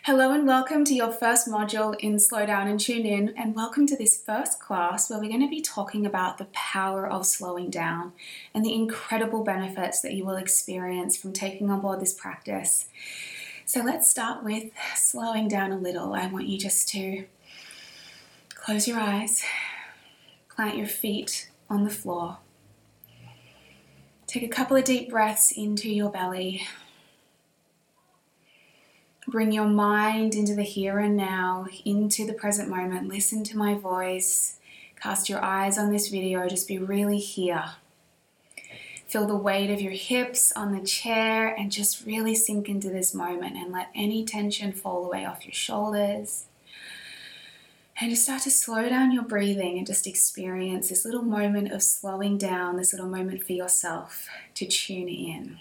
Hello and welcome to your first module in Slow Down and Tune In, and welcome to this first class where we're going to be talking about the power of slowing down and the incredible benefits that you will experience from taking on board this practice. So let's start with slowing down a little. I want you just to close your eyes, plant your feet on the floor. Take a couple of deep breaths into your belly. Bring your mind into the here and now, into the present moment. Listen to my voice. Cast your eyes on this video. Just be really here. Feel the weight of your hips on the chair and just really sink into this moment and let any tension fall away off your shoulders. And just start to slow down your breathing and just experience this little moment of slowing down, this little moment for yourself to tune in.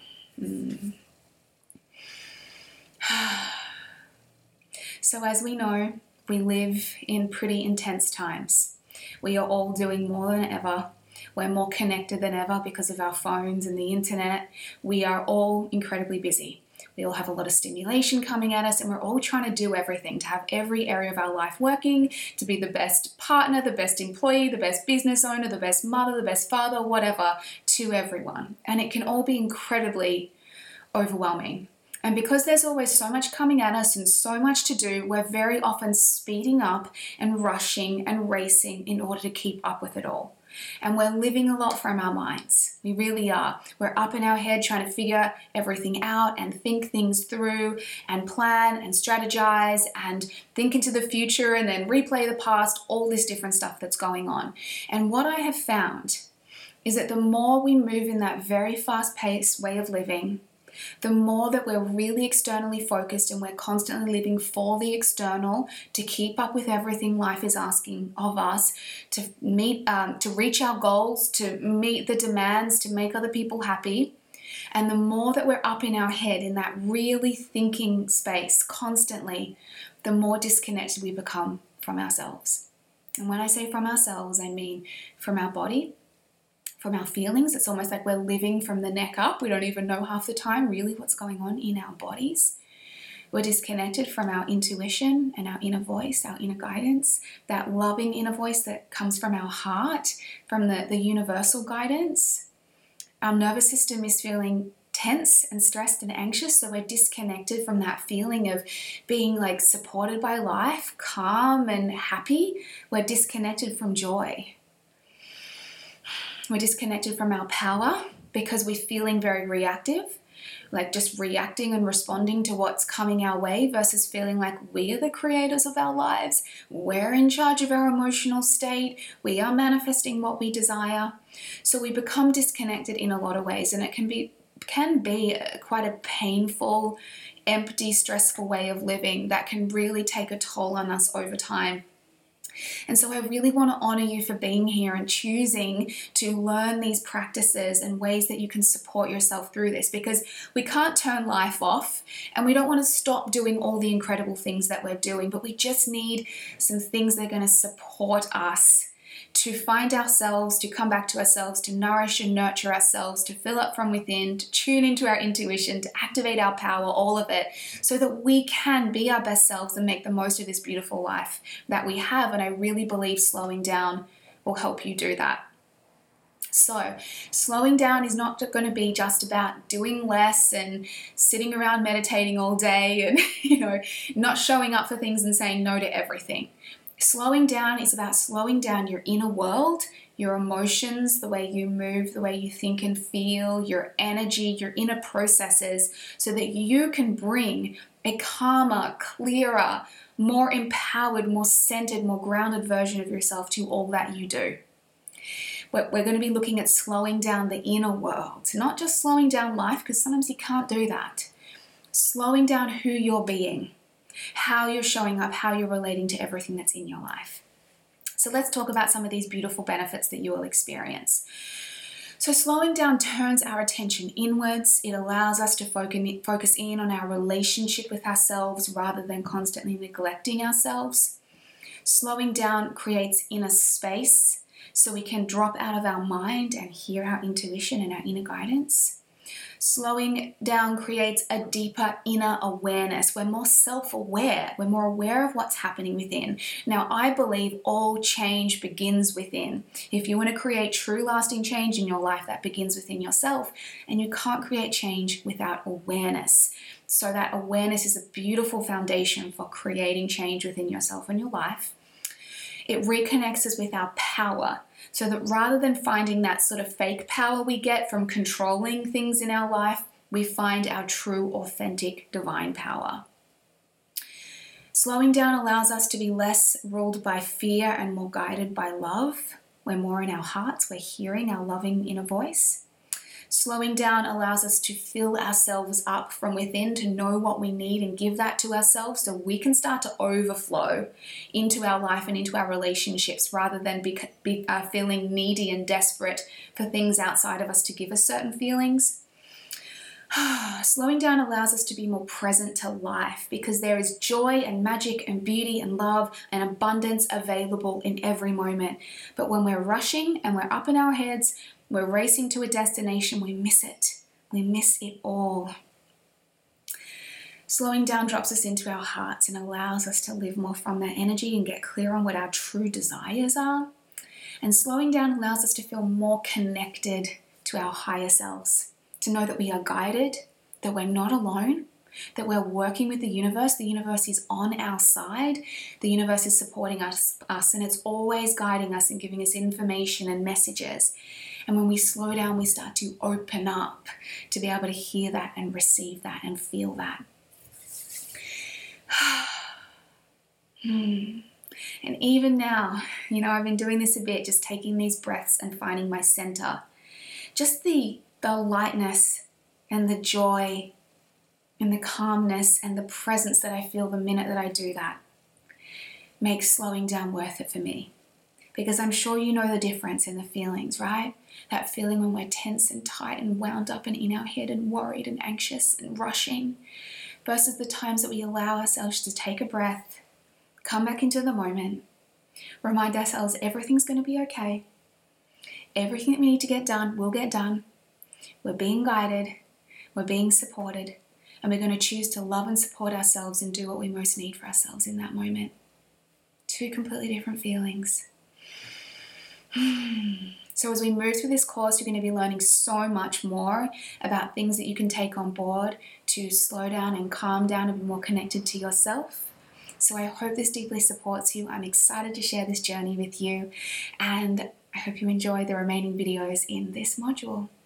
So as we know, we live in pretty intense times. We are all doing more than ever. We're more connected than ever because of our phones and the internet. We are all incredibly busy. We all have a lot of stimulation coming at us, and we're all trying to do everything, to have every area of our life working, to be the best partner, the best employee, the best business owner, the best mother, the best father, whatever, to everyone. And it can all be incredibly overwhelming. And because there's always so much coming at us and so much to do, we're very often speeding up and rushing and racing in order to keep up with it all. And we're living a lot from our minds. We really are. We're up in our head trying to figure everything out and think things through and plan and strategize and think into the future and then replay the past, all this different stuff that's going on. And what I have found is that the more we move in that very fast-paced way of living, the more that we're really externally focused and we're constantly living for the external to keep up with everything life is asking of us, to meet, to reach our goals, to meet the demands, to make other people happy. And the more that we're up in our head in that really thinking space constantly, the more disconnected we become from ourselves. And when I say from ourselves, I mean from our body, from our feelings. It's almost like we're living from the neck up. We don't even know half the time really what's going on in our bodies. We're disconnected from our intuition and our inner voice, our inner guidance, that loving inner voice that comes from our heart, from the universal guidance. Our nervous system is feeling tense and stressed and anxious, so we're disconnected from that feeling of being like supported by life, calm and happy. We're disconnected from joy. We're disconnected from our power because we're feeling very reactive, like just reacting and responding to what's coming our way versus feeling like we are the creators of our lives. We're in charge of our emotional state. We are manifesting what we desire. So we become disconnected in a lot of ways, and it can be quite a painful, empty, stressful way of living that can really take a toll on us over time. And so I really want to honor you for being here and choosing to learn these practices and ways that you can support yourself through this, because we can't turn life off and we don't want to stop doing all the incredible things that we're doing, but we just need some things that are going to support us to find ourselves, to come back to ourselves, to nourish and nurture ourselves, to fill up from within, to tune into our intuition, to activate our power, all of it, so that we can be our best selves and make the most of this beautiful life that we have. And I really believe slowing down will help you do that. So slowing down is not going to be just about doing less and sitting around meditating all day and, not showing up for things and saying no to everything. Slowing down is about slowing down your inner world, your emotions, the way you move, the way you think and feel, your energy, your inner processes, so that you can bring a calmer, clearer, more empowered, more centered, more grounded version of yourself to all that you do. We're going to be looking at slowing down the inner world, not just slowing down life, because sometimes you can't do that. Slowing down who you're being, how you're showing up, how you're relating to everything that's in your life. So let's talk about some of these beautiful benefits that you will experience. So slowing down turns our attention inwards. It allows us to focus in on our relationship with ourselves rather than constantly neglecting ourselves. Slowing down creates inner space so we can drop out of our mind and hear our intuition and our inner guidance. Slowing down creates a deeper inner awareness. We're more self-aware. We're more aware of what's happening within. Now, I believe all change begins within. If you want to create true lasting change in your life, that begins within yourself. And you can't create change without awareness. So that awareness is a beautiful foundation for creating change within yourself and your life. It reconnects us with our power, so that rather than finding that sort of fake power we get from controlling things in our life, we find our true, authentic, divine power. Slowing down allows us to be less ruled by fear and more guided by love. We're more in our hearts. We're hearing our loving inner voice. Slowing down allows us to fill ourselves up from within, to know what we need and give that to ourselves, so we can start to overflow into our life and into our relationships, rather than feeling needy and desperate for things outside of us to give us certain feelings. Slowing down allows us to be more present to life, because there is joy and magic and beauty and love and abundance available in every moment. But when we're rushing and we're up in our heads, we're racing to a destination, we miss it. We miss it all. Slowing down drops us into our hearts and allows us to live more from that energy and get clear on what our true desires are. And slowing down allows us to feel more connected to our higher selves, to know that we are guided, that we're not alone, that we're working with the universe is on our side, the universe is supporting us, and it's always guiding us and giving us information and messages. And when we slow down, we start to open up to be able to hear that and receive that and feel that. And even now, I've been doing this a bit, just taking these breaths and finding my center. Just the lightness and the joy and the calmness and the presence that I feel the minute that I do that makes slowing down worth it for me. Because I'm sure you know the difference in the feelings, right? That feeling when we're tense and tight and wound up and in our head and worried and anxious and rushing, versus the times that we allow ourselves to take a breath, come back into the moment, remind ourselves everything's going to be okay. Everything that we need to get done will get done. We're being guided, we're being supported, and we're going to choose to love and support ourselves and do what we most need for ourselves in that moment. Two completely different feelings. So as we move through this course, you're going to be learning so much more about things that you can take on board to slow down and calm down and be more connected to yourself. So I hope this deeply supports you. I'm excited to share this journey with you, and I hope you enjoy the remaining videos in this module.